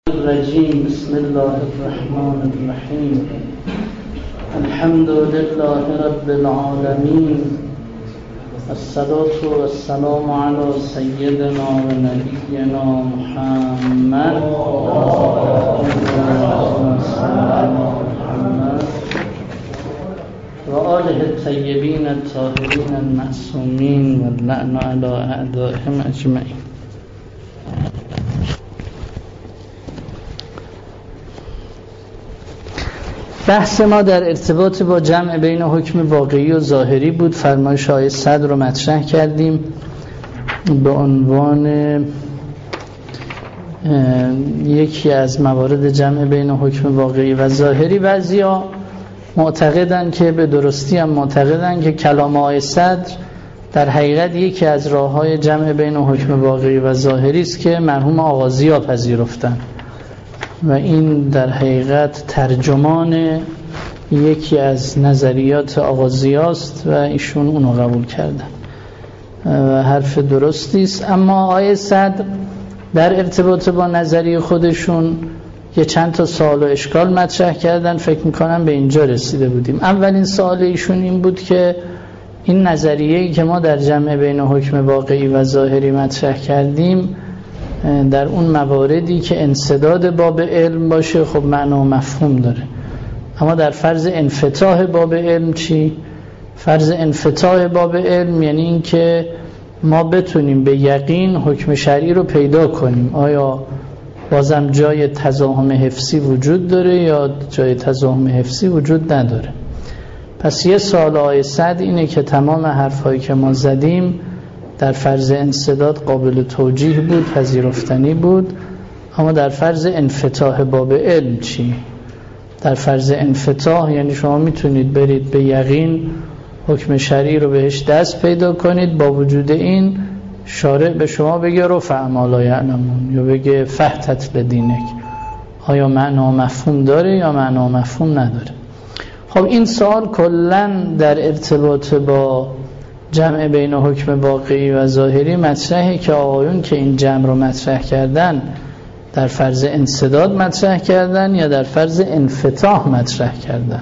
الرجیم. بسم الله الرحمن الرحیم. الحمد لله رب العالمین، الصلاة والسلام علی سیدنا و نبینا محمد و آله الطیبین الطاهرین المعصومین و اللعن علی اعدائهم اجمعین. بحث ما در ارتباط با جمع بین حکم واقعی و ظاهری بود. فرمایش آیه 100 رو مطرح کردیم به عنوان یکی از موارد جمع بین حکم واقعی و ظاهری. بعضیا معتقدن که به درستی هم معتقدن که کلام آیه 100 در حقیقت یکی از راه‌های جمع بین حکم واقعی و ظاهری است که مرحوم آغازی‌ها پذیرفتن و این در حقیقت ترجمان یکی از نظریات آغازیاست و ایشون اونو قبول کردن و حرف درستی است. اما آیه 100 در ارتباط با نظریه خودشون یه چند تا سوال و اشکال مطرح کردن. فکر میکنم به اینجا رسیده بودیم. اولین سوال ایشون این بود که این نظریه‌ای که ما در جمع بین حکم واقعی و ظاهری مطرح کردیم در اون مواردی که انسداد باب علم باشه خب معنا و مفهوم داره، اما در فرض انفتاح باب علم چی؟ فرض انفتاح باب علم یعنی این که ما بتونیم به یقین حکم شرعی رو پیدا کنیم. آیا بازم جای تضاهم حفظی وجود داره یا جای تضاهم حفظی وجود نداره؟ پس یه سوال آیه 100 اینه که تمام حرفایی که ما زدیم در فرض انسداد قابل توجیه بود، پذیرفتنی بود، اما در فرض انفتاح باب علم چی؟ در فرض انفتاح یعنی شما میتونید برید به یقین حکم شرعی رو بهش دست پیدا کنید، با وجود این شارع به شما بگه رفع ما لا یعلمون یا بگه فحتت لدینک. آیا معنا و مفهوم داره یا معنا و مفهوم نداره؟ خب این سوال کلن در ارتباط با جمع بین حکم واقعی و ظاهری مطرحه که آقایون که این جمع رو مطرح کردن در فرض انسداد مطرح کردن یا در فرض انفتاح مطرح کردن.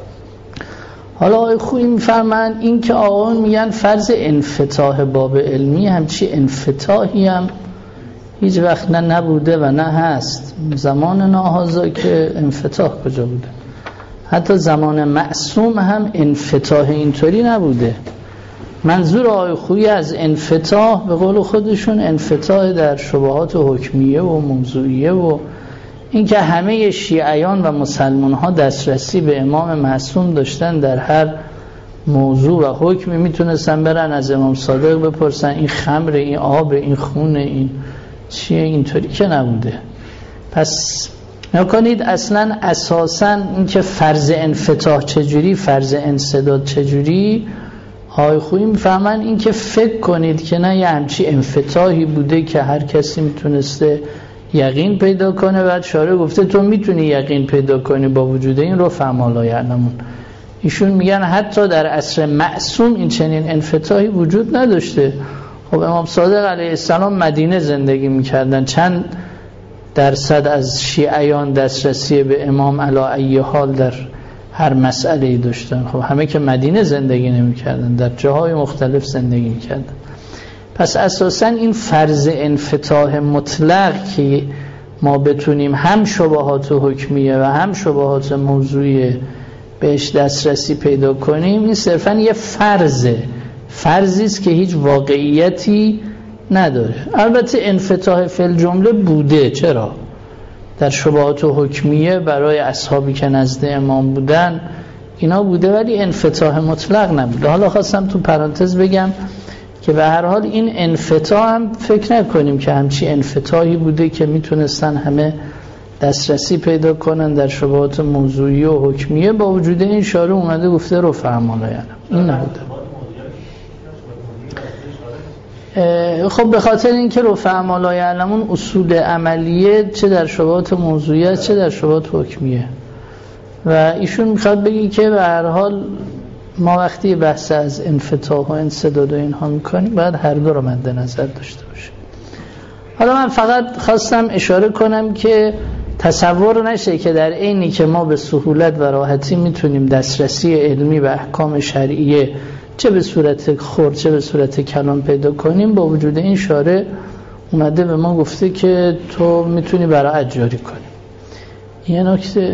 حالا آقای خویی میفرمند این که آقایون میگن فرض انفتاح باب علمی، همچی انفتاحی هم هیچ وقت نه نبوده و نه هست. زمان ناهازا که انفتاح کجا بوده؟ حتی زمان معصوم هم انفتاح اینطوری نبوده. منظور آقای خویی از انفتاح به قول خودشون انفتاح در شبهات حکمیه و موضوعیه و اینکه همه شیعیان و مسلمان ها دسترسی به امام معصوم داشتن، در هر موضوع و حکمی میتونستن برن از امام صادق بپرسن این خمر، این آب، این خون، این چیه. اینطوری که نبوده. پس نکنید اصلا اساسا اینکه فرض انفتاح چجوری، فرض انسداد چجوری، آقای خویی میفهمن این که فکر کنید که نه یه همچی انفتاحی بوده که هر کسی میتونسته یقین پیدا کنه. بعد شارع گفته تو میتونی یقین پیدا کنی با وجود این رفع ما لا یعلمون. ایشون میگن حتی در عصر معصوم این چنین انفتاحی وجود نداشته. خب امام صادق علیه السلام مدینه زندگی میکردن، چند درصد از شیعیان دسترسی به امام علی ای حال در هر مسئله‌ای داشتن؟ خب همه که مدینه زندگی نمی‌کردن، در جاهای مختلف زندگی می‌کردن. پس اساساً این فرض انفتاح مطلق که ما بتونیم هم شبهات حکمیه و هم شبهات موضوعی بهش دسترسی پیدا کنیم، این صرفاً یه فرضی است که هیچ واقعیتی نداره. البته انفتاح فی الجمله بوده. چرا؟ در شبهات حکمیه برای اصحابی که نزد امام بودن اینا بوده، ولی انفتاح مطلق نبوده. حالا خواستم تو پرانتز بگم که به هر حال این انفتاح هم فکر نکنیم که همچی انفتاحی بوده که میتونستن همه دسترسی پیدا کنن در شبهات موضوعی و حکمیه. با وجود این شارع اومده گفته رفع ما لا یعلمون. این نبوده. خب به خاطر اینکه رفع ما لا یعلمون اصول عملیه چه در شبهات موضوعیه چه در شبهات حکمیه و ایشون میخواد بگی که به هر حال ما وقتی بحث از انفتاح و انسداد و اینها میکنیم باید هر دو رو مد نظر داشته باشیم. حالا من فقط خواستم اشاره کنم که تصور نشه که در عینی که ما به سهولت و راحتی میتونیم دسترسی علمی و احکام شرعیه چه به صورت خرد چه به صورت کلام پیدا کنیم، با وجود این شارع اومده به ما گفته که تو میتونی براعت جاری کنی. یه نکته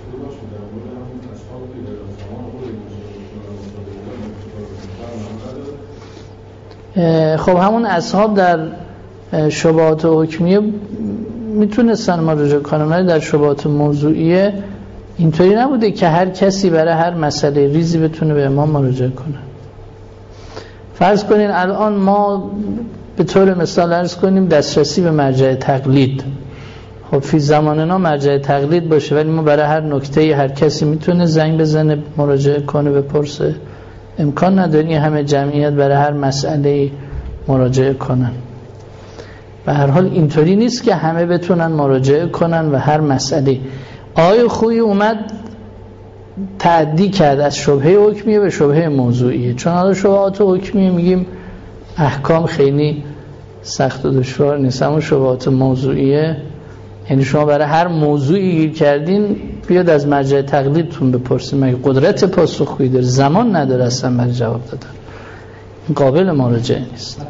خب همون اصحاب در شبهات حکمیه میتونستن مراجعه کنن، ولی در شبهات موضوعیه اینطوری نبوده که هر کسی برای هر مسئله ریزی بتونه به امام مراجعه کنه. فرض کنین الان ما به طور مثال عرض کنیم دسترسی به مرجع تقلید، خب فی زماننا مرجع تقلید باشه، ولی ما برای هر نکته هر کسی میتونه زنگ بزنه مراجعه کنه بپرسه. امکان نداری همه جمعیت برای هر مسئله مراجعه کنن. به هر حال اینطوری نیست که همه بتونن مراجعه کنن و هر مسئله. آیه خویی اومد تعدی کرد از شبهه حکمیه به شبهه موضوعیه، چون حالا شبهات حکمیه میگیم احکام خیلی سخت و دشوار نیست، اما شبهات موضوعیه یعنی شما برای هر موضوعی گیر کردین بیاد از مرجع تقلیدتون بپرسید، مگه قدرت پاسخگویی داره؟ زمان نداره اصلا برای جواب دادن، این قابل مراجعه نیست.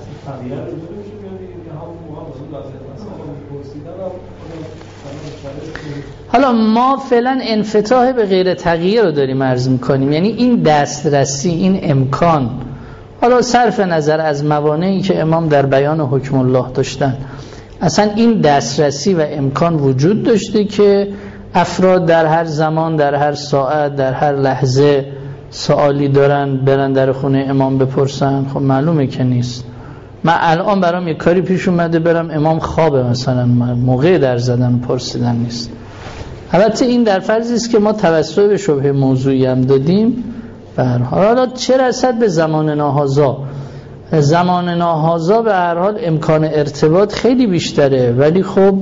حالا ما فعلا انفتاح به غیر تغییر رو داریم عرض میکنیم، یعنی این دسترسی، این امکان، حالا صرف نظر از موانعی که امام در بیان حکم الله داشتن، اصلا این دسترسی و امکان وجود داشته که افراد در هر زمان، در هر ساعت، در هر لحظه سوالی دارن برن در خونه امام بپرسن. خب معلومه که نیست. من الان برام یک کاری پیش اومده برم امام خوابه مثلا، موقع در زدن و پرسیدن نیست. البته این در فرضی است که ما توسط به شبهه موضوعی هم دادیم. به هر حال حالا چه رسد به زمان ناهازا، زمان ناهازا به هر حال امکان ارتباط خیلی بیشتره، ولی خب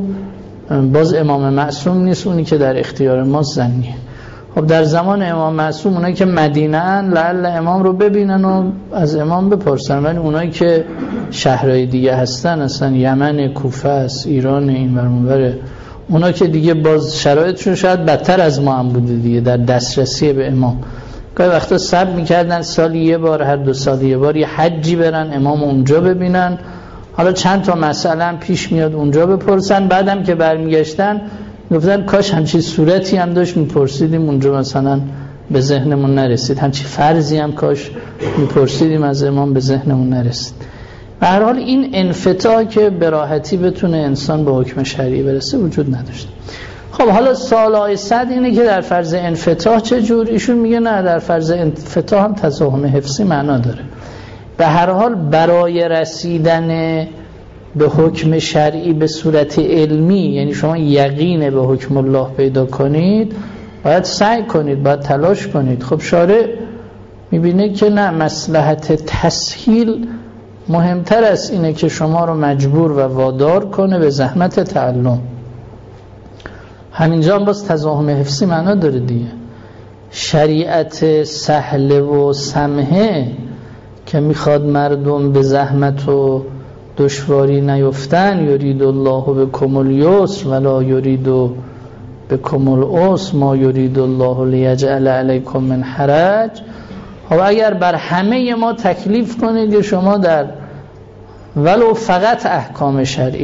باز امام معصوم نیست، اونی که در اختیار ما زنیه. خب در زمان امام معصوم اونایی که مدینه ان لعل امام رو ببینن و از امام بپرسن، ولی اونایی که شهرهای دیگه هستن، اصلا یمن، کوفه است، ایران، این ورموره، اونا که دیگه باز شرایطشون شاید بدتر از ما هم بوده دیگه در دسترسی به امام. گاهی وقتا صبر میکردن سالی یه بار، هر 2 سال یه بار یه حجی برن امام اونجا ببینن، حالا چند تا مسئله پیش میاد اونجا بپرسن، بعدم که برمیگشتن گفتن کاش همچین صورتی هم داشت میپرسیدیم اونجا، مثلا به ذهنمون نرسید، همچین فرضی هم کاش میپرسیدیم از امام به ذهنمون نرسید. به هر حال این انفتاح که به راحتی بتونه انسان به حکم شرعی برسه وجود نداشته. خب حالا سوال آقای سعد اینه که در فرض انفتاح چجور؟ ایشون میگه نه، در فرض انفتاح هم تزاحم حفظی معنا داره. به هر حال برای رسیدن به حکم شرعی به صورت علمی، یعنی شما یقین به حکم الله پیدا کنید، باید سعی کنید، باید تلاش کنید. خب شارع میبینه که نه، مصلحت تسهیل مهمتر از اینه که شما رو مجبور و وادار کنه به زحمت تعلم. همینجا هم باز تزاحم حفظی معنا داره دیگه. شریعت سهل و سمحه که میخواد مردم به زحمت و دشواری نیفتن، یرید الله بکم الیسر ولا یرید بکم العسر ما یرید الله لیجعل علیکم من حرج. خب اگر بر همه ما تکلیف کنید که شما در ولو فقط احکام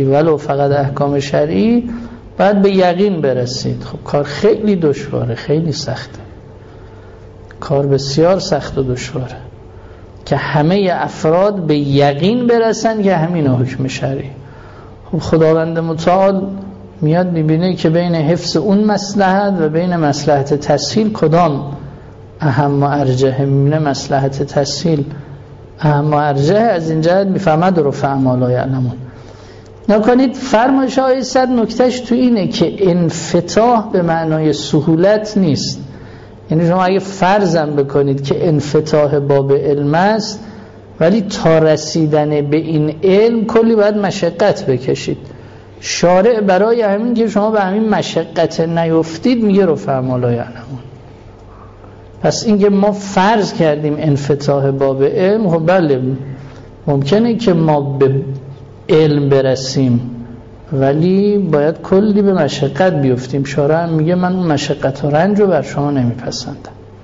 شرعی باید به یقین برسید، خب کار خیلی دشواره، خیلی سخته، کار بسیار سخت و دشواره که همه افراد به یقین برسن که همین حکم شرعی. خب خداوند متعال میاد میبینه که بین حفظ اون مصلحت و بین مصلحت تسهیل کدام اهم و ارجحه. میبینه مصلحت تسهیل اهم و ارجحه، از این جهت میفهمد رفع ما لا یعلمون. نکنید فرمایش های صد نکتهش تو اینه که انفتاح به معنای سهولت نیست. یعنی شما اگه فرضم بکنید که انفتاح باب علم است، ولی تا رسیدن به این علم کلی باید مشقت بکشید. شارع برای همین که شما به همین مشقت نیفتید میگه رفع ما لا یعلمون. پس اینکه ما فرض کردیم انفتاح باب علم، خب بله ممکنه که ما به علم برسیم، ولی باید کلی به مشقت بیفتیم. شارع هم میگه من اون مشقت و رنج رو بر شما نمیپسندم.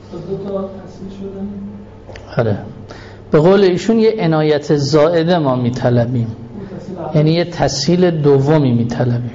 آره، به قول ایشون یه عنایت زائده ما میطلبیم، یعنی یه تسهیل دومی میطلبیم.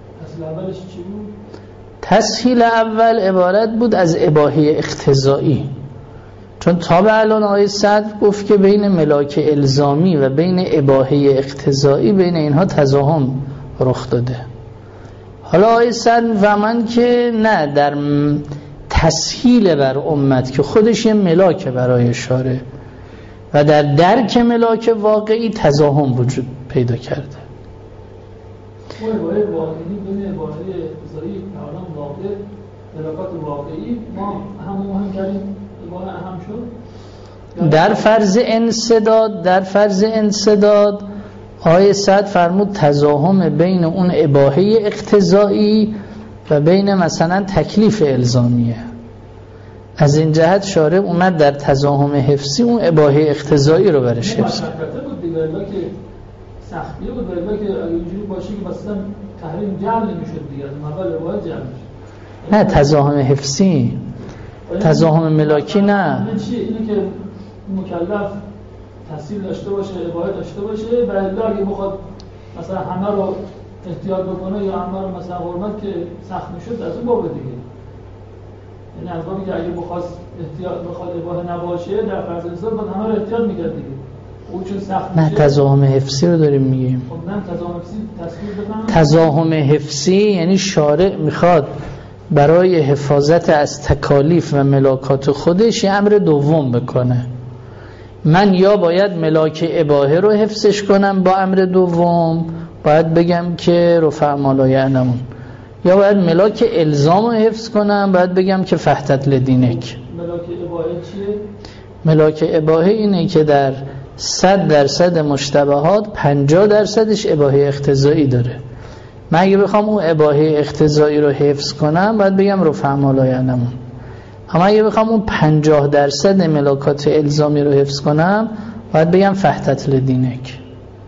تسهیل اول عبارت بود از اباحه اقتضایی، چون تا به الان آیه صدر گفت که بین ملاک الزامی و بین اباحه اقتضایی بین اینها تزاهم رخ داده. حالا آیه صدر میفهمند که نه، در تسهیل بر امت که خودش یه ملاک برای شارع و در درک ملاک واقعی تزاهم وجود پیدا کرده. اون عباره واقعی بین عباره اقتضایی کلام واقع ملاکات واقعی ما هم کردیم، عباره اهم شد. در فرض انسداد آیه صد فرمود تزاهم بین اون اباحه اقتضایی و بین مثلا تکلیف الزامیه. از این جهت شارع اومد در تزاهم حفظی اون اباحه اقتضایی رو برش حفظ کرد. سختیه بود، ولی که اگه اینجوری باشه که مثلا تحریم جمع نمیشد دیگه، از اول باید جمع میشد. نه تزاهم حفظی، تزاهم ملاکی نه. اینه که مکلف تحصیل داشته باشه، اباحه داشته باشه، بعد اگه بخواد مثلا همه رو احتیاط بکنه یا همه رو مثلا حرمت که سخت میشد، از اون باب دیگه. یعنی از بابی که اگه بخواد اباحه نباشه در فرض انسان باید همه رو احتیاط میکرد دیگه. نه تزاهم حفظی رو داریم میگیم. تزاهم حفظی یعنی شارع میخواد برای حفاظت از تکالیف و ملاکات خودش یه امر دوم بکنه. من یا باید ملاک اباحه رو حفظش کنم با امر دوم، باید بگم که رفع ما لا یعلمون، یا باید ملاک الزام رو حفظ کنم، باید بگم که فحتت لدینک. ملاک اباحه چیه؟ ملاک اباحه اینه که در 100% مشتبهات 50%ش اباحه اقتضایی داره. من اگه بخوام اون اباحه اقتضایی رو حفظ کنم باید بگم رفع ما لا یعلمون. اما اگه بخوام اون 50% ملاکات الزامی رو حفظ کنم باید بگم فحتت لدینک.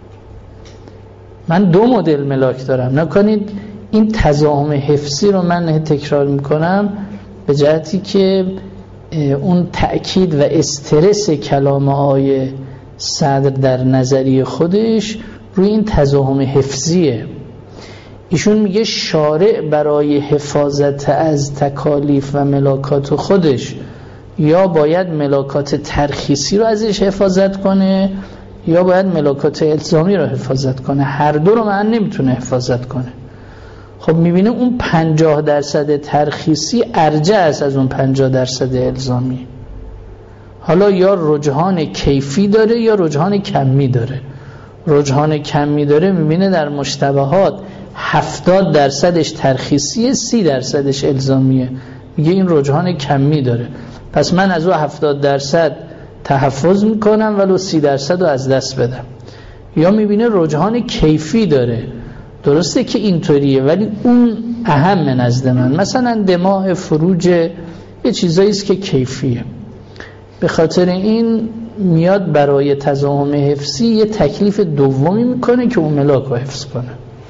من دو مدل ملاک دارم. نکنید این تزاهم حفظی رو من تکرار میکنم به جهتی که اون تأکید و استرس کلام آیه صدر در نظریه خودش روی این تزاهم حفظیه. ایشون میگه شارع برای حفاظت از تکالیف و ملاکات خودش یا باید ملاکات ترخیصی رو ازش حفاظت کنه یا باید ملاکات الزامی رو حفاظت کنه. هر دو رو من نمیتونه حفاظت کنه. خب میبینه اون 50% ترخیصی ارجح است از اون 50% الزامی. حالا یا رجحان کیفی داره یا رجحان کمی داره. رجحان کمی داره میبینه در مشتبهات 70%ش ترخیصیه، 30%ش الزامیه. میگه این رجحان کمی داره، پس من از اون 70% تحفظ میکنم ولو 30% رو از دست بدم. یا میبینه رجحان کیفی داره، درسته که اینطوریه ولی اون اهم نزد من، مثلا دماغ، فروج، یه چیزایی است که کیفیه. به خاطر این میاد برای تزاهم حفظی یه تکلیف دومی میکنه که اون ملاک رو حفظ کنه.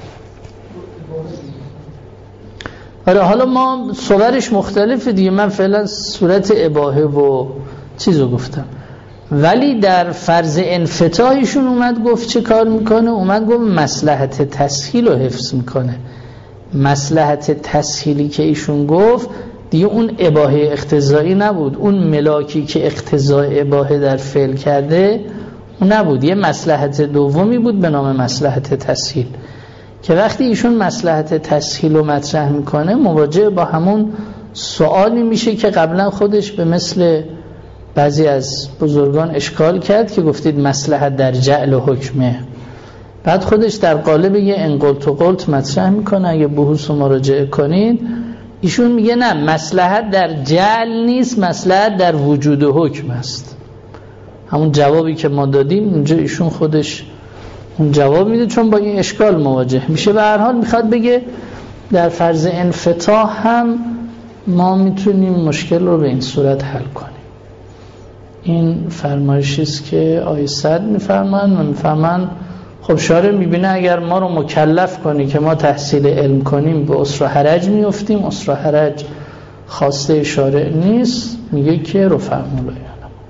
آره حالا ما صورتش مختلفه دیگه، من فعلا صورت اباحه و چیزو گفتم، ولی در فرض انفتاحشون اومد گفت چه کار میکنه؟ اومد گفت مصلحت تسهیل رو حفظ میکنه. مصلحت تسهیلی که ایشون گفت دیگه اون اباحه اقتضایی نبود، اون ملاکی که اقتضای اباحه در فعل کرده اون نبود، یه مصلحت دومی بود به نام مصلحت تسهیل که وقتی ایشون مصلحت تسهیل رو مطرح میکنه مواجه با همون سوالی میشه که قبلا خودش به مثل بعضی از بزرگان اشکال کرد که گفتید مصلحت در جعل و حکمه، بعد خودش در قالب یه انقلت و قلت مطرح میکنه. اگه بحث رو مراجعه کنید ایشون میگه نه، مصلحت در جعل نیست، مصلحت در وجود حکم است. همون جوابی که ما دادیم اینجا ایشون خودش اون جواب میده چون با این اشکال مواجه میشه. به هر حال میخواد بگه در فرض انفتاح هم ما میتونیم مشکل رو به این صورت حل کنیم. این فرمایشی است که آیه صد میفرمان و میفرمان خب شارع میبینه اگر ما رو مکلف کنی که ما تحصیل علم کنیم به اسر و حرج میفتیم، اسر و حرج خواسته شارع نیست، میگه که رفع مولایان.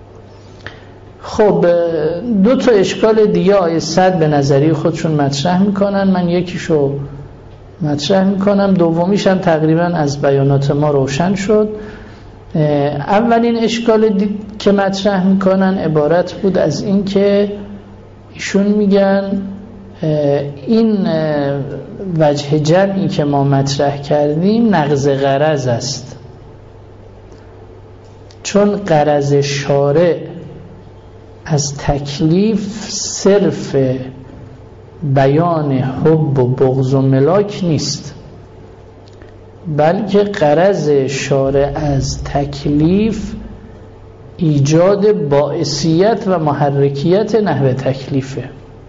خب 2 تا اشکال دیگه آیه 100 به نظری خودشون مطرح میکنن، من یکیشو مطرح میکنم، دومیش هم تقریبا از بیانات ما روشن شد. اولین اشکال که مطرح میکنن عبارت بود از این که ایشون میگن این وجه جمعی که ما مطرح کردیم نقض غرض است، چون غرض شارع از تکلیف صرف بیان حب و بغض و ملاک نیست، بلکه غرض شارع از تکلیف ایجاد باعثیت و محرکیت نحو تکلیفه.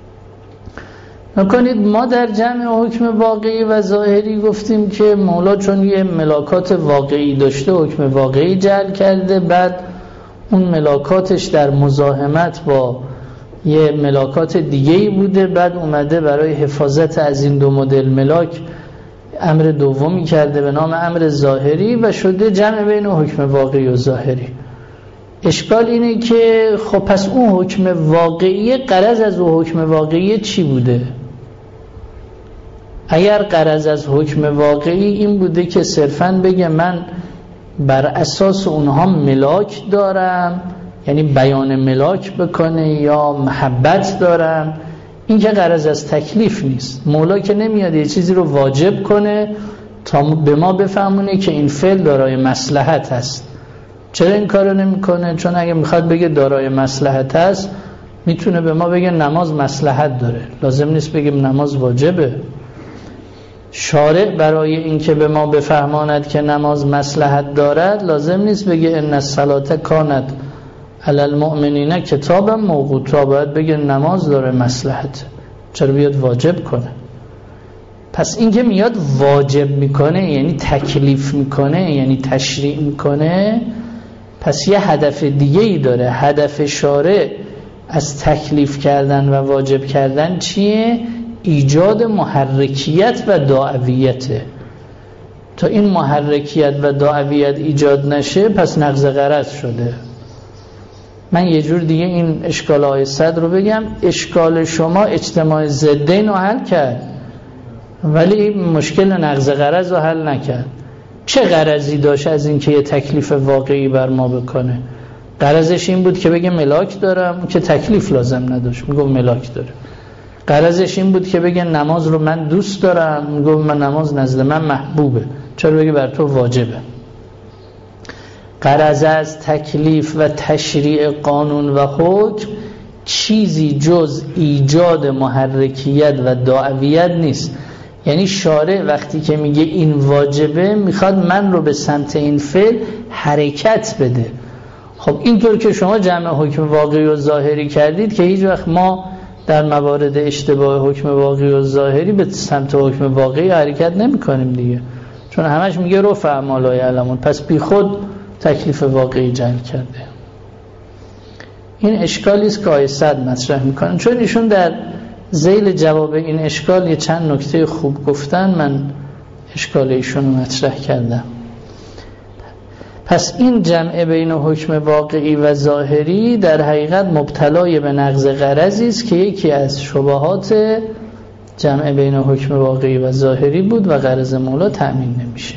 نکنید ما در جمع حکم واقعی و ظاهری گفتیم که مولا چون یه ملاکات واقعی داشته حکم واقعی جعل کرده، بعد اون ملاکاتش در مزاحمت با یه ملاکات دیگه‌ای بوده، بعد اومده برای حفاظت از این 2 مدل ملاک امر دومی کرده به نام امر ظاهری و شده جمع بین حکم واقعی و ظاهری. اشکال اینه که خب پس اون حکم واقعی، غرض از اون حکم واقعی چی بوده؟ اگر غرض از حکم واقعی این بوده که صرفاً بگه من بر اساس اونها ملاک دارم، یعنی بیان ملاک بکنه یا محبت دارم، این که غرض از تکلیف نیست. مولا که نمیاد یه چیزی رو واجب کنه تا به ما بفهمونه که این فعل دارای مصلحت است. چرا این کارو نمیکنه؟ چون اگه میخواد بگه دارای مصلحت است میتونه به ما بگه نماز مصلحت داره، لازم نیست بگیم نماز واجبه. شارع برای اینکه به ما بفهماند که نماز مصلحت دارد لازم نیست بگه ان الصلاة کانت علی المؤمنین کتابا موقوتا، باید بگه نماز داره مصلحت، چرا بیاد واجب کنه؟ پس این که میاد واجب میکنه یعنی تکلیف میکنه، یعنی تشریع میکنه، پس یه هدف دیگه ای داره. هدف شارع از تکلیف کردن و واجب کردن چیه؟ ایجاد محرکیت و داعویته. تا این محرکیت و داعویت ایجاد نشه پس نقض غرض شده. من یه جور دیگه این اشکال آیه 100 رو بگم، اشکال شما اجتماع ضدین رو حل کرد ولی مشکل نقض غرض رو حل نکرد. چه غرضی داشت از این که یه تکلیف واقعی بر ما بکنه؟ غرضش این بود که بگه ملاک دارم، که تکلیف لازم نداشت، میگه ملاک داره. غرضش این بود که بگه نماز رو من دوست دارم، میگه من نماز نزد من محبوبه، چرا بگه بر تو واجبه؟ غرض از تکلیف و تشریع قانون و حکم چیزی جز ایجاد محرکیت و داعویت نیست. یعنی شارع وقتی که میگه این واجبه میخواد من رو به سمت این فعل حرکت بده. خب اینطور که شما جمع حکم واقعی و ظاهری کردید که هیچ وقت ما در موارد اشتباه حکم واقعی و ظاهری به سمت حکم واقعی حرکت نمی کنیم دیگه، چون همش میگه رفع ما لا یعلمون، پس بی خود تکلیف واقعی جعل کرده. این اشکالی است که آیه 100 مطرح میکنن. چون ایشون در ذیل جواب این اشکال یه چند نکته خوب گفتن، من اشکال ایشون رو مطرح کردم. پس این جمع بین حکم واقعی و ظاهری در حقیقت مبتلای به نقض غرضی است که یکی از شبهات جمع بین حکم واقعی و ظاهری بود و غرض مولا تأمین نمیشه.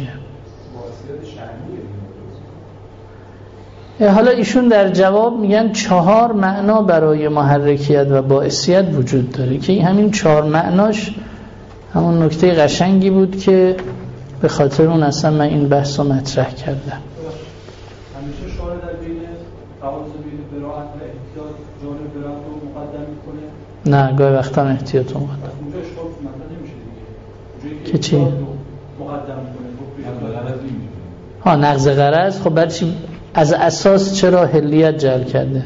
حالا ایشون در جواب میگن 4 معنا برای محرکیت و باعثیت وجود داره که همین 4 معناش همون نکته قشنگی بود که به خاطر اون اصلا من این بحث رو مطرح کردم. همیشه شارع در بین تعارض بین براءت و احتیاط جانب براءت رو مقدم میکنه؟ نه، گاهی وقتا احتیاط رو مقدم. اونجا اشکال مطرح نمیشه دیگه. که چی؟ مقدم میکنه. ها، نقض غرض. خب برای چی از اساس چرا حلیت جعل کرده؟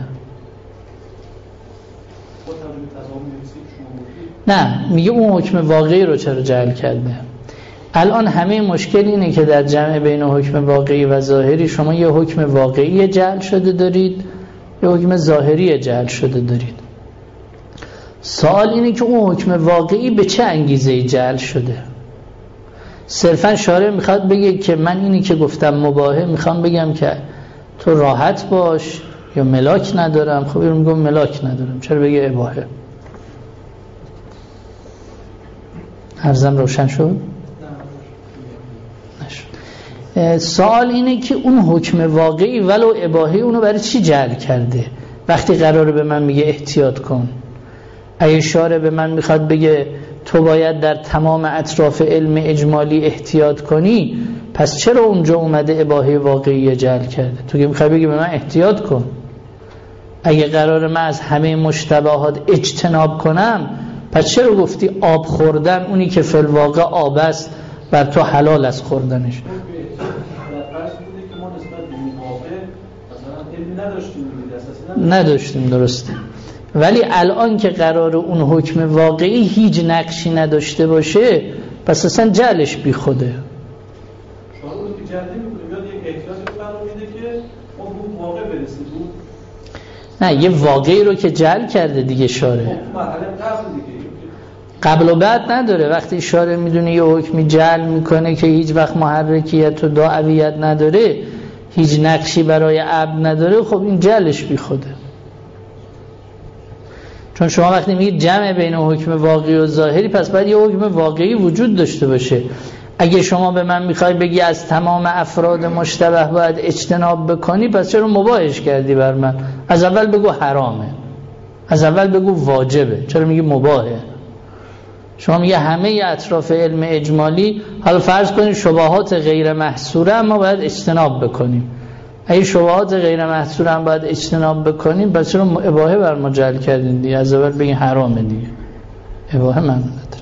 نه، میگه اون حکم واقعی رو چرا جعل کرده. الان همه مشکل اینه که در جمع بین حکم واقعی و ظاهری شما یه حکم واقعی جعل شده دارید، یه حکم ظاهری جعل شده دارید. سوال اینه که اون حکم واقعی به چه انگیزه‌ای جعل شده. صرفا شارع میخواد بگه که من اینی که گفتم مباهه میخوام بگم که تو راحت باش یا ملاک ندارم. خب این میگم ملاک ندارم، چرا بگه اباحه؟ عرضم روشن شد؟ نشد. سوال اینه که اون حکم واقعی ولو اباحه اونو برای چی جعل کرده وقتی قراره به من میگه احتیاط کن؟ اگه شارع به من میخواد بگه تو باید در تمام اطراف علم اجمالی احتیاط کنی، پس چرا اونجا اومده اباحه واقعی جعل کرده؟ تو که میخوای بگی به من احتیاط کن. اگه قرار من از همه مشتبهات اجتناب کنم، پس چرا گفتی آب خوردن اونی که فی الواقع آب است بر تو حلال است خوردنش؟ نداشتیم، درسته. ولی الان که قرار اون حکم واقعی هیچ نقشی نداشته باشه، پس اصلا جعلش بی خوده. شما رو که جعل نمی‌کنه، یاد یک احتیاطی قرار میده که اون واقع برسه بود. نه، یه واقعی رو که جعل کرده دیگه شارع. مرحله قبل دیگه. قبل و بعد نداره. وقتی شارع میدونه یه حکمی جعل میکنه که هیچ وقت محرکیت و داعویت نداره، هیچ نقشی برای عبد نداره، خب این جعلش بی خوده. چون شما وقتی میگید جمع بین حکم واقعی و ظاهری، پس باید یه حکم واقعی وجود داشته باشه. اگه شما به من میخوای بگی از تمام افراد مشتبه باید اجتناب بکنی، پس چرا مباحش کردی بر من؟ از اول بگو حرامه، از اول بگو واجبه، چرا میگی مباحه؟ شما میگه همه اطراف علم اجمالی، حالا فرض کنید شبهات غیر محصوره اما باید اجتناب بکنیم. اگه شبهات غیر محصوره هم باید اجتناب بکنیم، پس چرا اباحه بر ما جعل کردین دیگه؟ از اول بگین حرامه دیگه، اباحه معنی نداره.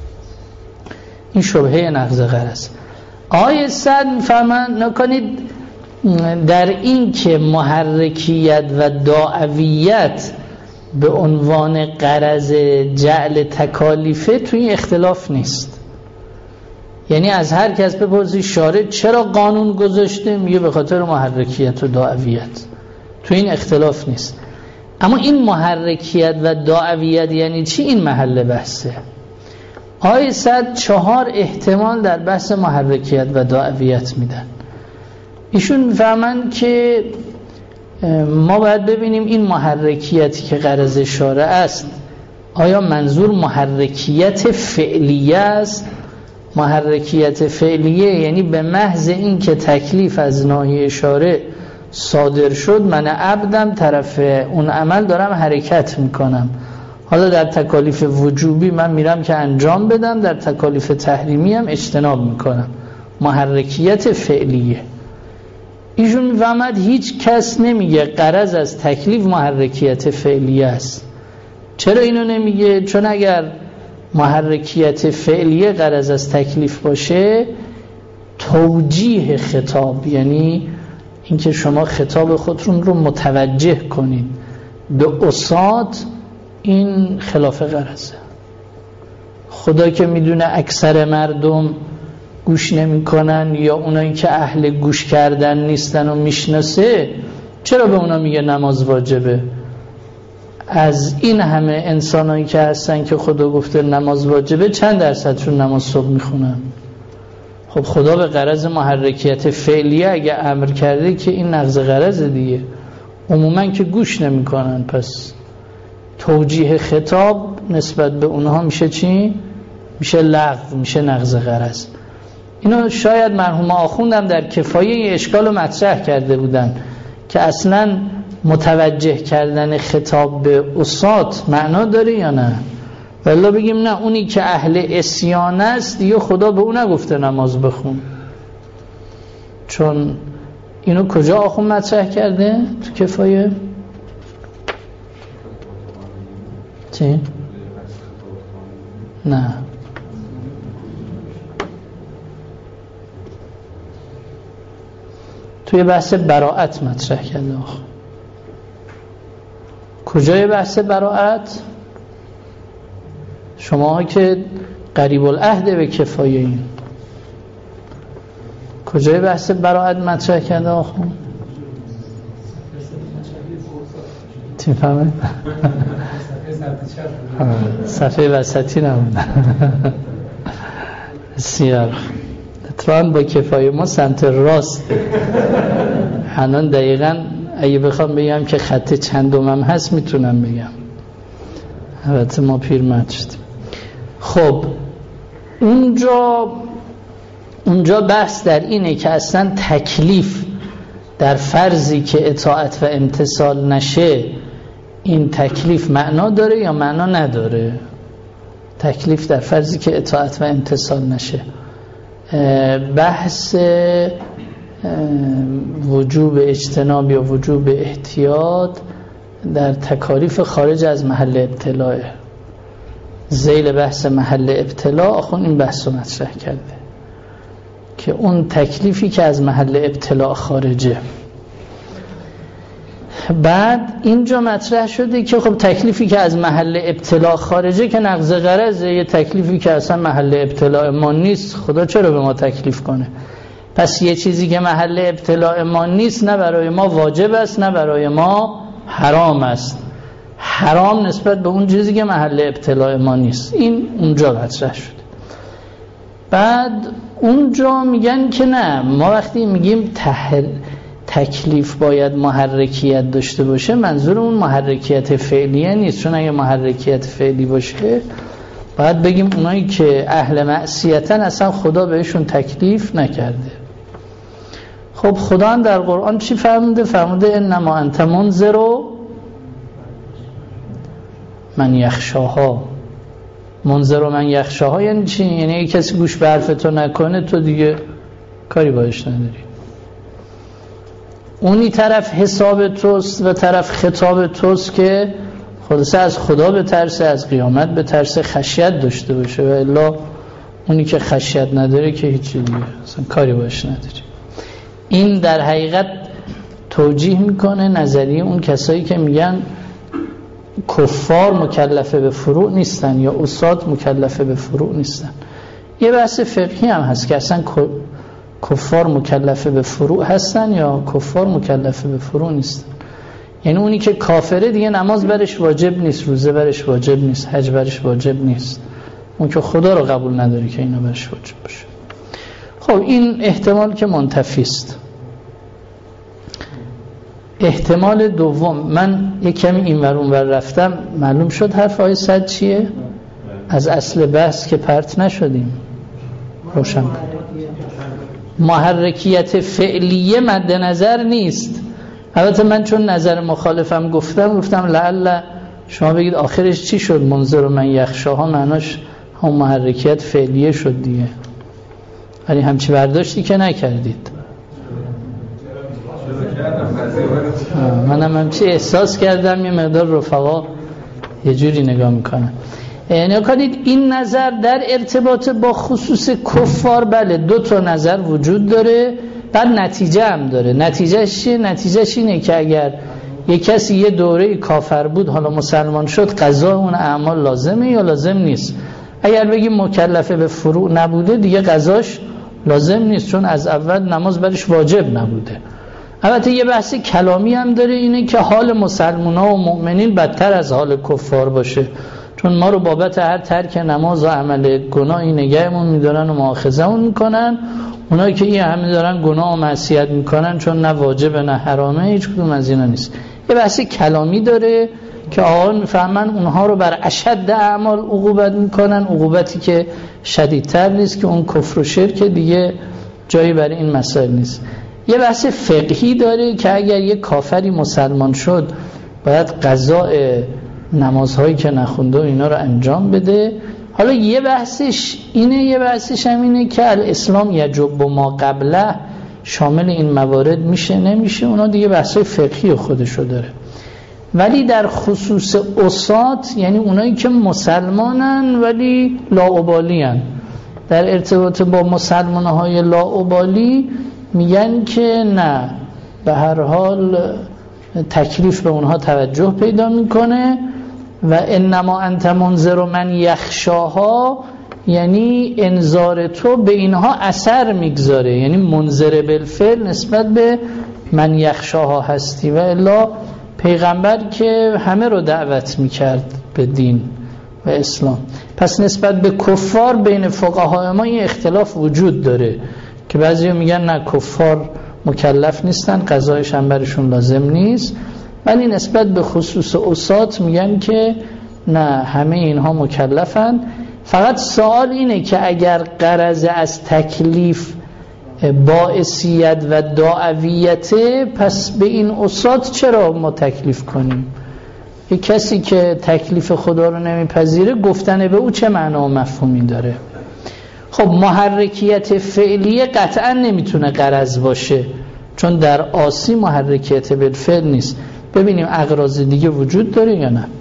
این شبهه نقض غرض. آیه 100 میفهمن نکنید در این که محرکیت و داعویت به عنوان غرض جعل تکالیفه، تو این اختلاف نیست. یعنی از هر کس بپرسی شارع چرا قانون گذاشته، میگه به خاطر محرکیت و داعویت. تو این اختلاف نیست. اما این محرکیت و داعویت یعنی چی؟ این محل بحثه. آیه 104 احتمال در بحث محرکیت و داعویت میدن. ایشون میفهمن که ما باید ببینیم این محرکیتی که غرض شارع است، آیا منظور محرکیت فعلیه است؟ محرکیت فعلیه یعنی به محض این که تکلیف از ناحیه شارع صادر شد، من عبدم طرف اون عمل دارم حرکت میکنم. حالا در تکالیف وجوبی من میرم که انجام بدم، در تکالیف تحریمی هم اجتناب میکنم. محرکیت فعلیه. ایشون میفهمد هیچ کس نمیگه غرض از تکلیف محرکیت فعلیه است. چرا اینو نمیگه؟ چون اگر محرکیت فعلیه غرض از تکلیف باشه، توجیه خطاب، یعنی اینکه شما خطاب خودتون رو متوجه کنید به عصات، این خلاف غرضه. خدا که میدونه اکثر مردم گوش نمی کنن یا اونایی که اهل گوش کردن نیستن و میشناسه، چرا به اونا میگه نماز واجبه؟ از این همه انسانایی که هستن که خدا گفته نماز واجبه، چند درصدشون نماز صبح میخونن؟ خب خدا به غرض محرکیت فعلیه اگه امر کرده که این نقض غرض دیگه، عموما که گوش نمی کنن، پس توجیه خطاب نسبت به اونها میشه چی؟ میشه لغو، میشه نقض غرض. اینو شاید مرحوم آخوندم در کفایه اشکال رو مطرح کرده بودن که اصلا متوجه کردن خطاب به عصات معنا داره یا نه؟ والله بگیم نه، اونی که اهل عصیان است دیگه خدا به اون نگفته نماز بخون. چون اینو کجا آخوند مطرح کرده؟ تو کفایه؟ چی؟ نه، توی بحث براءت مطرح کرده. کجای بحث براءت؟ شما که قریب العهد به کفایه این، کجای بحث براءت مطرح کرده آخو؟ چی فهمه؟ صفحه وسطی نمونه. بسیار اتفاقا با کفای ما سمت راست. الان دقیقاً اگه بخوام بگم که خط چندمم هست میتونم بگم. البته ما پیرمرد شدیم. خب اونجا بحث در اینه که اصلا تکلیف در فرضی که اطاعت و امتثال نشه، این تکلیف معنا داره یا معنا نداره؟ تکلیف در فرضی که اطاعت و امتثال نشه، بحث وجوب اجتناب یا وجوب احتیاط در تکالیف خارج از محل ابتلاء. ذیل بحث محل ابتلاء آخون این بحث رو مطرح کرده که اون تکلیفی که از محل ابتلاء خارجه. بعد اینجا مطرح شده که خب تکلیفی که از محل ابتلاء خارجه که نقض غرضه، یه تکلیفی که اصلا محل ابتلاء ما نیست، خدا چرا به ما تکلیف کنه؟ پس یه چیزی که محل ابتلاء ما نیست نه برای ما واجب است نه برای ما حرام است. حرام نسبت به اون چیزی که محل ابتلاء ما نیست. این اونجا مطرح شده. بعد اونجا میگن که نه، ما وقتی میگیم تکلیف باید محرکیت داشته باشه، منظور اون محرکیت فعلیه نیست، چون اگه محرکیت فعلی باشه باید بگیم اونایی که اهل معصیتن اصلا خدا بهشون تکلیف نکرده. خب خدا هم در قرآن چی فرموده؟ فرموده انما انت منذر من یخشاها. منذر من یخشاها یعنی چی؟ یعنی اگه کسی گوش به حرف تو نکنه تو دیگه کاری باش نداری. اونی طرف حساب توست و طرف خطاب توست که خلاصه از خدا بترسه، از قیامت بترسه، خشیت داشته باشه، و الا اونی که خشیت نداره که هیچی دیگه اصلا کاری باش نداری. این در حقیقت توجیه میکنه نظریه اون کسایی که میگن کفار مکلفه به فروع نیستن یا عصات مکلفه به فروع نیستن. یه بحث فقهی هم هست که اصلا کفار مکلفه به فروع هستن یا کفار مکلفه به فروع نیستن. یعنی اونی که کافره دیگه نماز برش واجب نیست، روزه برش واجب نیست، حج برش واجب نیست، اون که خدا رو قبول نداره که اینا برش واجب باشه. خب این احتمال که منتفی است. احتمال دوم، من یک کمی اینور اونور رفتم، معلوم شد حرف آیه صد چیه؟ از اصل بحث که پرت نشدیم. روشن محرکیت فعلیه مد نظر نیست. البته من چون نظر مخالفم گفتم لعل شما بگید آخرش چی شد؟ منذر من یخشاها معناش هم محرکیت فعلیه شد دیگه، ولی همچی برداشتی که نکردید. منم همچی احساس کردم یه مقدار رفقا یه جوری نگاه میکنن. یعنی کنید این نظر در ارتباط با خصوص کفار بله دو تا نظر وجود داره، بعد نتیجه هم داره. نتیجهش چیه؟ نتیجهش اینه که اگر یک کسی یه دوره کافر بود حالا مسلمان شد، قضا اون اعمال لازمه یا لازم نیست؟ اگر بگیم مکلفه به فروع نبوده دیگه قضاش لازم نیست، چون از اول نماز برش واجب نبوده. البته یه بحث کلامی هم داره، اینه که حال مسلمان‌ها و مؤمنین بدتر از حال کفار باشه، چون ما رو بابت هر ترک نماز و عمل گناهی نگهمون میدارن و مؤاخذمون میکنن. اونایی که این همه دارن گناه و معصیت میکنن چون نه واجب نه حرامه، هیچ کدوم از اینا نیست. یه بحث کلامی داره که آقایان میفهمن اونها رو بر اشد اعمال عقوبت میکنن، عقوبتی که شدیدتر نیست که اون کفر و شرک دیگه جایی برای این مسائل نیست. یه بحث فقهی داره که اگر یه کافری مسلمان شد باید قضاء نمازهایی که نخونده و اینا رو انجام بده. حالا یه بحثش اینه، یه بحثش هم اینه که الاسلام یجب ما قبله شامل این موارد میشه نمیشه، اونا دیگه بحثای فقهی خودشو داره. ولی در خصوص عصات، یعنی اونایی که مسلمانن ولی لاابالی هن، در ارتباط با مسلمانهای لاابالی میگن که نه، به هر حال تکلیف به اونها توجه پیدا میکنه. و انما انت منذر من یخشاها، یعنی انذار تو به اینها اثر میگذاره، یعنی منذر بالفعل نسبت به من یخشاها هستی. و الا پیغمبر که همه رو دعوت میکرد، به دین و اسلام. پس نسبت به کفار بین فقهای ما این اختلاف وجود داره که بعضی میگن نه کفار مکلف نیستن، قضایش هم برشون لازم نیست، ولی نسبت به خصوص عصات میگن که نه همه اینها مکلفن. فقط سوال اینه که اگر غرض از تکلیف باعثیت و دعویته، پس به این عصات چرا ما تکلیف کنیم؟ یک کسی که تکلیف خدا رو نمیپذیره گفتن به او چه معنا و مفهومی داره؟ خب محرکیت فعلیه قطعا نمیتونه غرض باشه، چون در آسی محرکیت بالفعل نیست. ببینیم اغراض دیگه وجود داره یا نه.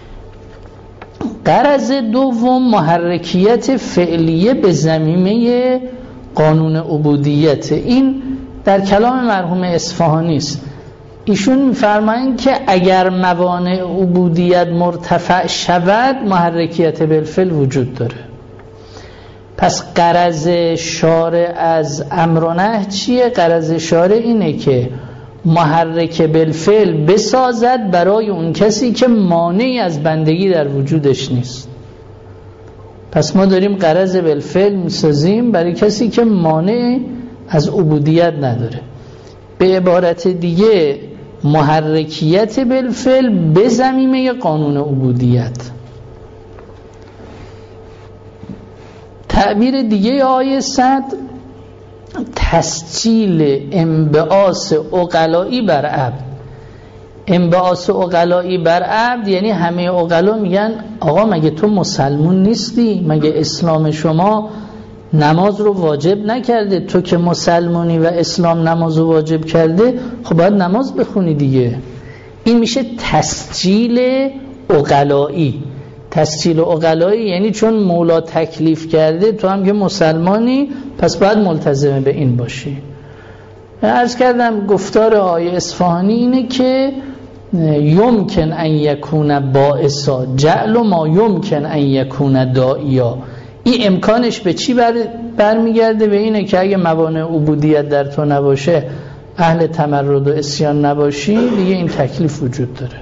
غرض دوم محرکیت فعلیه به ضمیمه قانون عبودیت. این در کلام مرحوم اصفهانی است. ایشون می‌فرمایند که اگر موانع عبودیت مرتفع شود محرکیت بالفعل وجود داره. پس غرض شارع از امر و نهی چیه؟ غرض شارع اینه که محرک بالفعل بسازد برای اون کسی که مانعی از بندگی در وجودش نیست. پس ما داریم غرض بالفعل میسازیم برای کسی که مانع از عبودیت نداره. به عبارت دیگه محرکیت بالفعل به ضمیمه قانون عبودیت. تعبیر دیگه آیه 100 تسجیل انبعاث عقلایی بر عبد. انبعاث عقلایی بر عبد یعنی همه عقلا میگن آقا مگه تو مسلمون نیستی؟ مگه اسلام شما نماز رو واجب نکرده؟ تو که مسلمونی و اسلام نماز رو واجب کرده، خب باید نماز بخونی دیگه. این میشه تسجیل عقلایی. تسجیل عقلایی یعنی چون مولا تکلیف کرده تو هم که مسلمانی پس باید ملتزم به این باشی. عرض کردم گفتار آیه اصفهانی اینه که یمکن ان یکون باعثا جعل ما یمکن ان یکون داعیا. این امکانش به چی برمیگرده؟ به اینه که اگه موانع عبودیت در تو نباشه، اهل تمرد و عصیان نباشی، دیگه این تکلیف وجود داره.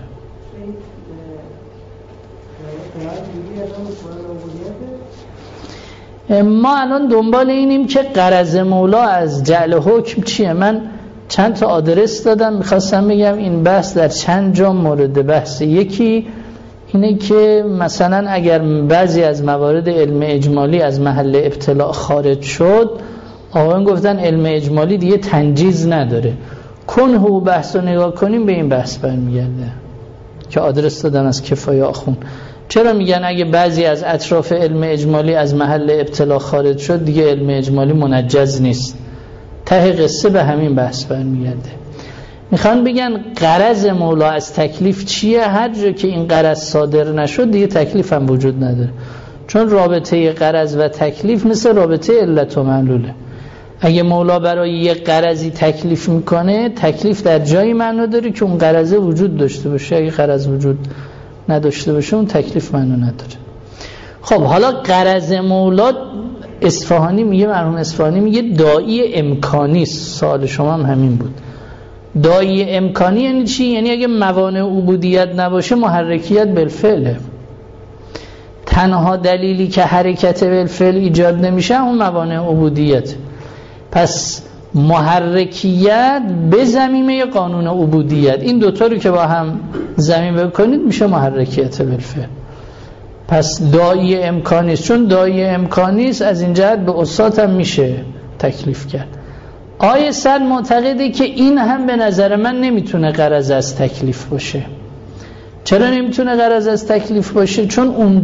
ما الان دنبال اینیم که غرض مولا از جعل حکم چیه. من چند تا آدرس دادم، میخواستم بگم این بحث در چند جا مورد بحث. یکی اینه که مثلا اگر بعضی از موارد علم اجمالی از محل ابتلاع خارج شد، آقایان گفتن علم اجمالی دیگه تنجیز نداره، کنه بحث رو نگاه کنیم به این بحث برمیگرده که آدرس دادن از کفایه آخون. چرا میگن اگه بعضی از اطراف علم اجمالی از محل ابتلاع خارج شد دیگه علم اجمالی منجز نیست؟ ته قصه به همین بحث برمیگرده. میخوان بگن غرض مولا از تکلیف چیه؟ هر جا که این غرض صادر نشد دیگه تکلیف هم وجود نداره، چون رابطه غرض و تکلیف مثل رابطه علت و معلوله. اگه مولا برای یک غرضی تکلیف میکنه، تکلیف در جایی معنا داره که اون غرض وجود داشته باشه. اگه غرض وجود نداشته باشه اون تکلیف معنا نداره. خب حالا غرض مولا اصفهانی میگه، مرحوم اصفهانی میگه داعی امکانی است. سوال شما هم همین بود. داعی امکانی یعنی چی؟ یعنی اگه موانع عبودیت نباشه محرکیت بالفعله. تنها دلیلی که حرکت بالفعل ایجاد نمیشه اون موانع عبودیت. پس محرکیت به ضمیمه قانون عبودیت، این دوتا رو که با هم ضمیمه کنید میشه محرکیت بالفعل. پس داعی امکانی است. چون داعی امکانی است از این جهت به عصات هم میشه تکلیف کرد. آیه 100 معتقده که این هم به نظر من نمیتونه غرض از تکلیف باشه. چرا نمیتونه غرض از تکلیف باشه؟ چون اون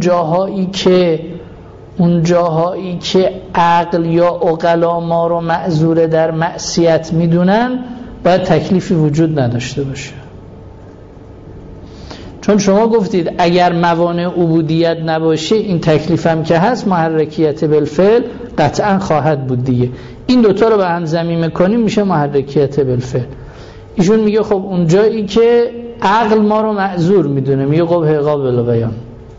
جاهایی که عقل یا عقلا ما رو معذور در معصیت میدونن باید تکلیفی وجود نداشته باشه. چون شما گفتید اگر موانع عبودیت نباشه این تکلیف هم که هست محرکیت بالفعل قطعا خواهد بود دیگه. این دوتا رو به هم ضمیمه کنیم میشه محرکیت بالفعل. ایشون میگه خب اون جایی که عقل ما رو معذور میدونه میگه قبح قابل بیان.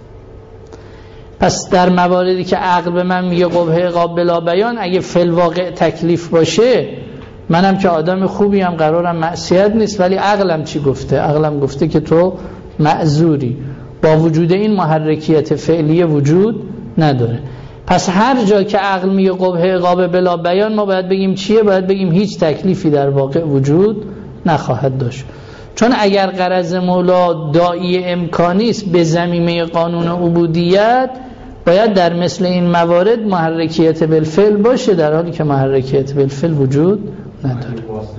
پس در مواردی که عقل به من میگه قبح قابل بیان، اگه فی الواقع تکلیف باشه، منم که آدم خوبی هم قرارم معصیت نیست، ولی عقلم چی گفته؟ عقلم گفته که تو معذوری. با وجود این محرکیت فعلیه وجود نداره. پس هر جا که عقل میگه قبح عقاب بلا بیان، ما باید بگیم چیه؟ باید بگیم هیچ تکلیفی در واقع وجود نخواهد داشت. چون اگر غرض مولا داعی امکانی است به ضمیمه قانون عبودیت، باید در مثل این موارد محرکیت بالفعل باشه، در حالی که محرکیت بالفعل وجود نداره.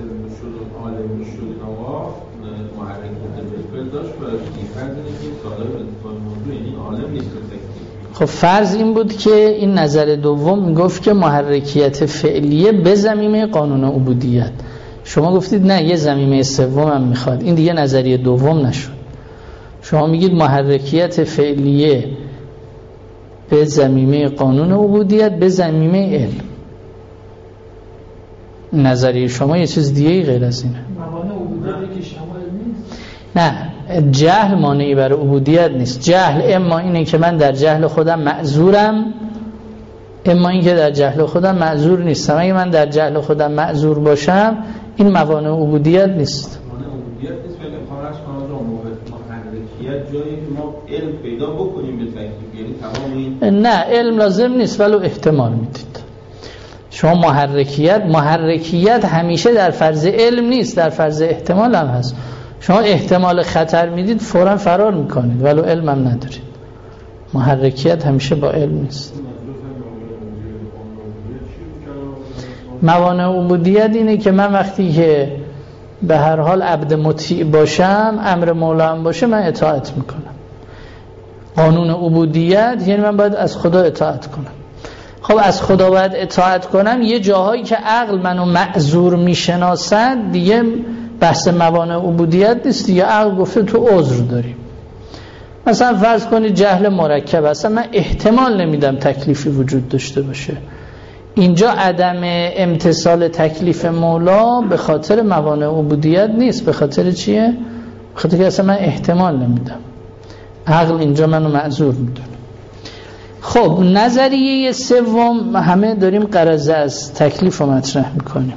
خب فرض این بود که این نظر دوم میگفت که محرکیت فعلیه به ضمیمه قانون عبودیت. شما گفتید نه، یه ضمیمه سوم هم میخواد. این دیگه نظریه دوم نشد. شما میگید محرکیت فعلیه به ضمیمه قانون عبودیت به ضمیمه علم. نظریه شما یه چیز دیگه غیر از اینه. موانع عبودیت که شامل نیست. نه، جهل مانعی برای عبودیت نیست. جهل اما اینه که من در جهل خودم معذورم، اما این که در جهل خودم معذور نیستم. اگه من در جهل خودم معذور باشم، این موانع عبودیت نیست. موانع عبودیت نیست، ولی خارج کنار محرکیت جایی که ما علم پیدا بکنیم به تکلیف، یعنی تمام این نه، علم لازم نیست ولو احتمال میدید. شما محرکیت همیشه در فرض علم نیست، در فرض احتمال هم هست. شما احتمال خطر میدید فوراً فرار میکنید ولو علم هم ندارید. محرکیت همیشه با علم نیست. موانع عبودیت اینه که من وقتی که به هر حال عبد مطیع باشم، امر مولا هم باشه، من اطاعت میکنم. قانون عبودیت یعنی من باید از خدا اطاعت کنم. خب از خدا باید اطاعت کنم، یه جاهایی که عقل منو معذور میشناسد دیگه بحث موانع عبودیت نیست دیگه. عقل گفته تو عذر داری. مثلا فرض کنید جهل مرکب، اصلا من احتمال نمیدم تکلیفی وجود داشته باشه. اینجا عدم امتثال تکلیف مولا به خاطر موانع عبودیت نیست. به خاطر چیه؟ به خاطر که اصلا من احتمال نمیدم. عقل اینجا منو معذور میدونه. خب نظریه سوم، همه داریم غرض از تکلیف رو مطرح میکنیم.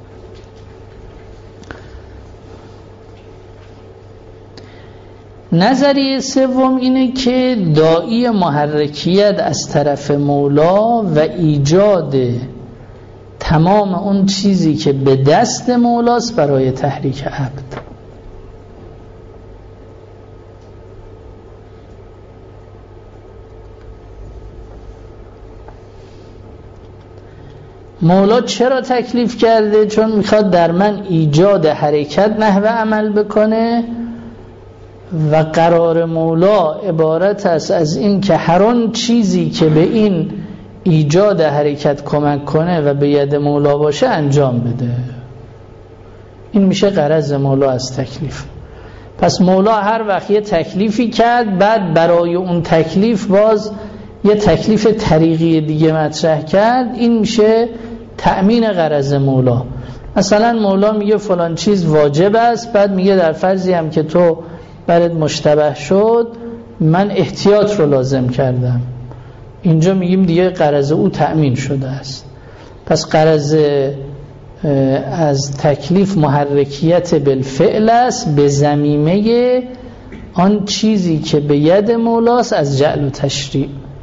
نظریه سوم اینه که داعی محرکیت از طرف مولا و ایجاد تمام اون چیزی که به دست مولاست برای تحریک عبد. مولا چرا تکلیف کرده؟ چون میخواد در من ایجاد حرکت نحو عمل بکنه و قرار مولا عبارت است از این که هر آن چیزی که به این ایجاد حرکت کمک کنه و به ید مولا باشه انجام بده. این میشه غرض مولا از تکلیف. پس مولا هر وقت یه تکلیفی کرد، بعد برای اون تکلیف باز یه تکلیف طریقی دیگه مطرح کرد، این میشه تأمین غرض مولا. مثلا مولا میگه فلان چیز واجب است، بعد میگه در فرضی هم که تو برات مشتبه شد، من احتیاط رو لازم کردم. اینجا میگیم دیگه غرض او تأمین شده است. پس غرض از تکلیف محرکیت بالفعل است به ضمیمه آن چیزی که به ید مولاست از جعل و تشریع.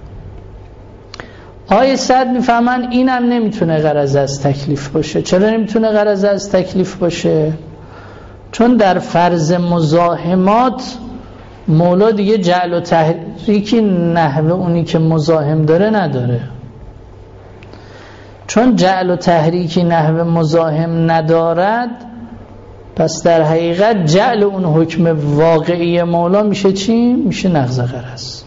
آیه صد میفهمن اینم نمیتونه غرض از تکلیف باشه. چرا نمیتونه غرض از تکلیف باشه؟ چون در فرض مزاحمات مولا دیگه جعل و تحریکی نحو اونی که مزاحم داره نداره. چون جعل و تحریکی نحو مزاحم ندارد، پس در حقیقت جعل اون حکم واقعی مولا میشه چی؟ میشه نقض غرض.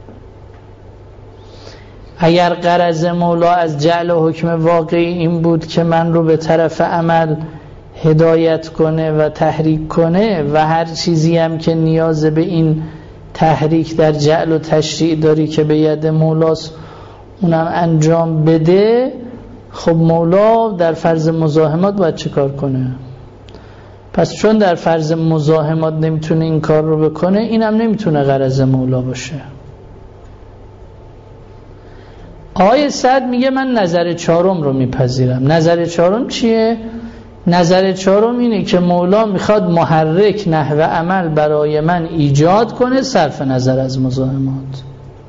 اگر غرض مولا از جعل و حکم واقعی این بود که من رو به طرف عمل هدایت کنه و تحریک کنه و هر چیزی هم که نیاز به این تحریک در جعل و تشریع داری که به ید مولاست اونم انجام بده، خب مولا در فرض مزاحمات باید چه کار کنه؟ پس چون در فرض مزاحمات نمیتونه این کار رو بکنه، اینم نمیتونه غرض مولا باشه. آیه صد میگه من نظر چهارم رو میپذیرم. نظر چهارم چیه؟ نظر چهارم اینه که مولا میخواد محرک نحو عمل برای من ایجاد کنه صرف نظر از مزاحمات.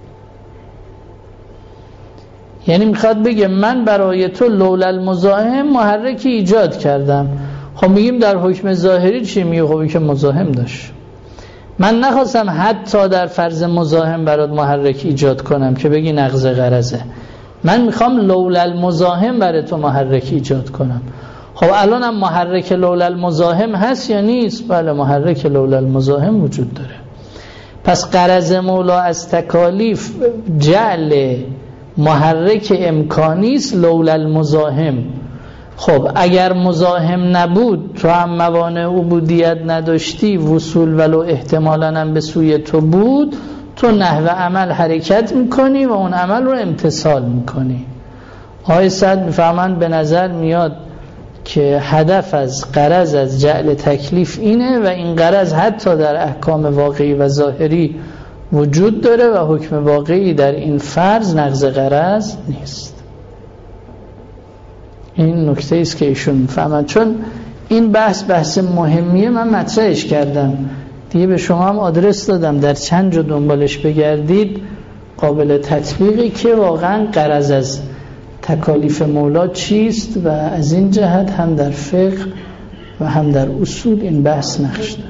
یعنی میخواد بگه من برای تو لولا المزاحم محرکی ایجاد کردم. خب میگیم در حکم ظاهری چی؟ میگه خب که مزاحم داشت. من نخواستم حتی در فرض مزاحم برات محرک ایجاد کنم که بگی نقض غرضه. من میخوام لولا المزاحم برای تو محرک ایجاد کنم. خب الان هم محرک لولا المزاحم هست یا نیست؟ بله محرک لولا المزاحم وجود داره. پس غرض مولا از تکالیف جعل محرک امکانی است لولا المزاحم. خب اگر مزاحم نبود تو هم موانع عبودیت نداشتی، وصول ولو احتمالاً هم به سوی تو بود، تو نحو عمل حرکت میکنی و اون عمل رو امتثال میکنی. آقای سعد میفهمن به نظر میاد که هدف از غرض از جعل تکلیف اینه و این غرض حتی در احکام واقعی و ظاهری وجود داره و حکم واقعی در این فرض نقض غرض نیست. این نکته است که ایشون میفهمن. چون این بحث مهمیه، من مطرحش کردم دیگه، به شما هم آدرس دادم، در چند جا دنبالش بگردید قابل تطبیقی که واقعا غرض از تکالیف مولا چیست و از این جهت هم در فقه و هم در اصول این بحث نقش داره.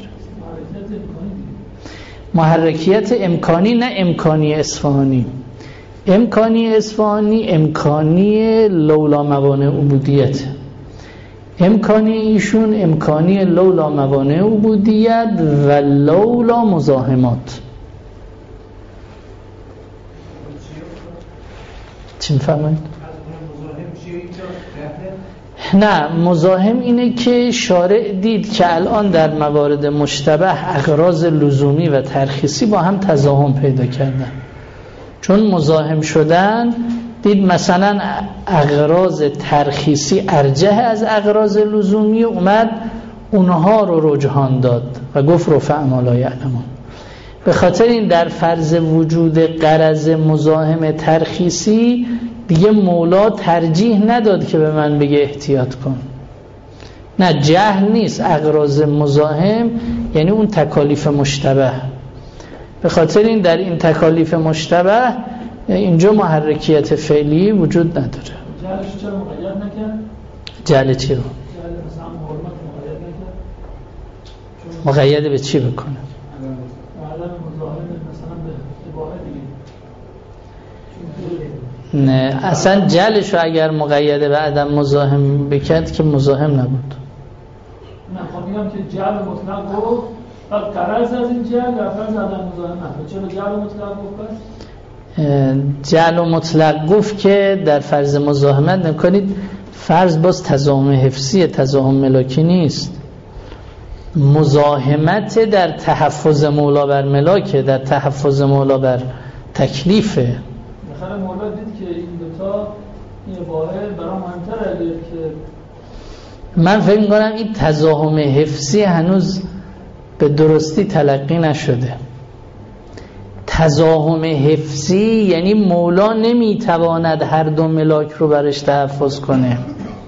محرکیت امکانی، نه امکانی اصفهانی. امکانی اصفهانی امکانی لولا موانع عبودیت، امکانی ایشون امکانی لولا موانع عبودیت و لولا مزاحمات. چی می‌فهمید؟ نه، مزاحم اینه که شارع دید که الان در موارد مشتبه اغراض لزومی و ترخیصی با هم تضاهم پیدا کردن. چون مزاحم شدن دید مثلا اغراض ترخیصی ارجح از اغراض لزومی، اومد اونها رو رجحان داد و گفت رفع ما لا یعلمون. به خاطر این در فرض وجود غرض مزاحم ترخیصی دیگه مولا ترجیح نداد که به من بگه احتیاط کن. نه، جهل نیست، اغراض مزاحم یعنی اون تکالیف مشتبه. به خاطر این در این تکالیف مشتبه اینجا محرکیت فعلی وجود نداره. جهلش چرا مقید نکرد؟ جهل چی رو؟ جهل مثلا حرمت مقید نکرد؟ مقید به چی بکنه؟ عدم مزاحم مثلا به اباحه دیگه. نه، اصلا جهلش رو اگر مقید به عدم مزاحم بکرد که مزاحم نبود. نه، خب میگم که جهل مطلق رو غرض از این جهل در فرض عدم مزاحم نبود. چرا جهل مطلق گفت؟ جعل و مطلق گفت که در فرض مزاحمت نکنید. فرض باز تضاهم حفظی، تضاهم ملاکی نیست. مزاحمت در تحفظ مولا بر ملاکه، در تحفظ مولا بر تکلیفه. بخاطر مولا دید که این دوتا این اباحه برای مهمتره که من فکر می‌کنم این تضاهم حفظی هنوز به درستی تلقی نشده. تضاهم حفظی یعنی مولا نمیتواند هر دو ملاک رو برش تحفظ کنه.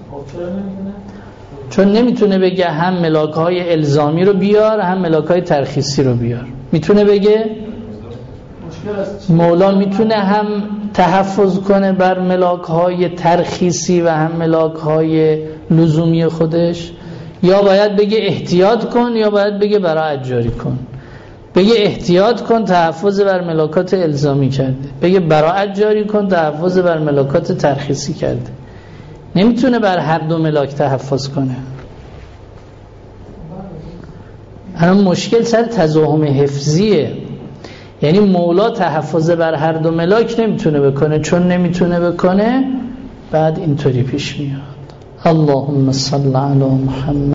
چون نمیتونه بگه هم ملاک‌های الزامی رو بیار هم ملاک‌های ترخیصی رو بیار. میتونه بگه مولا میتونه هم تحفظ کنه بر ملاک‌های ترخیصی و هم ملاک‌های لزومی خودش، یا باید بگه احتیاط کن یا باید بگه براءت جاری کن. بگه احتیاط کن تحفظ بر ملاکات الزامی کرده، بگه براءت جاری کن تحفظ بر ملاکات ترخیصی کرده. نمیتونه بر هر دو ملاک تحفظ کنه. الان مشکل سر تضاهم حفظیه، یعنی مولا تحفظ بر هر دو ملاک نمیتونه بکنه. چون نمیتونه بکنه بعد اینطوری پیش میاد. اللهم صل علی محمد.